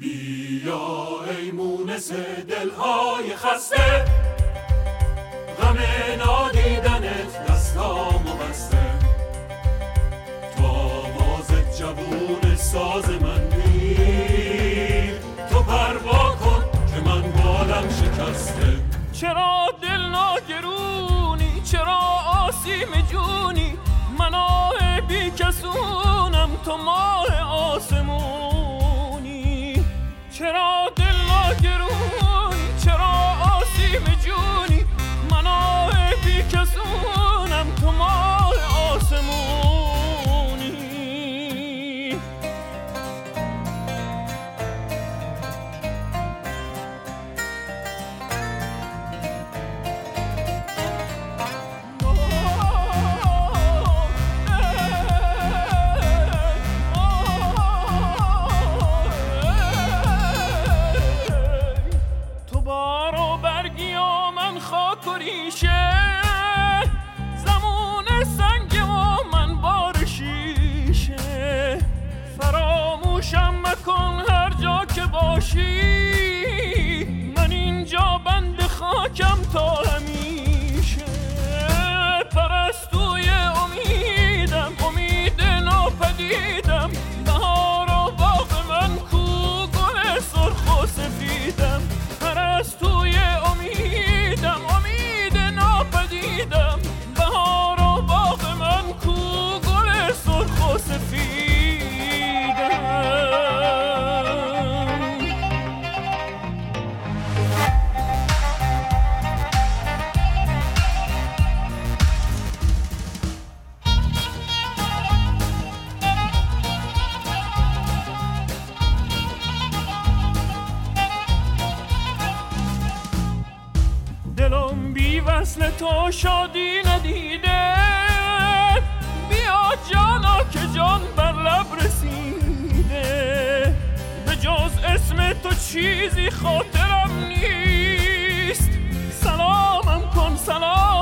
بیا ای مونس دلهای خسته، غم نادیدنت دستامو بسته. تو آواز جوون ساز من گیر، تو پروا کن که من بالم شکسته. چرا دل ناگرونی، چرا آسیم جونی، من آه بی کسونم تو ماه آسمونی. چرا دل ناگرونی، چرا آسیم جونی، من آه بی کسونم تو ماه آسمونی. زمون سنگ و من بار شیشه، فراموشم مکن هر جا که باشی، من اینجا بند خاکم تا همیشه. پرستوی امیدم، امید ناپدیدم، بهار و باغ من کو گل سرخ و سفیدم. پرستوی امیدم، امید ناپدیدم، بهار و باغ من کو گل سرخ و سفیدم. دلم بی وصل تو شادی ندیده، بیا جانا که جان بر لب رسیده. به جز اسم تو چیزی خاطرم نیست، سلامم کن سلام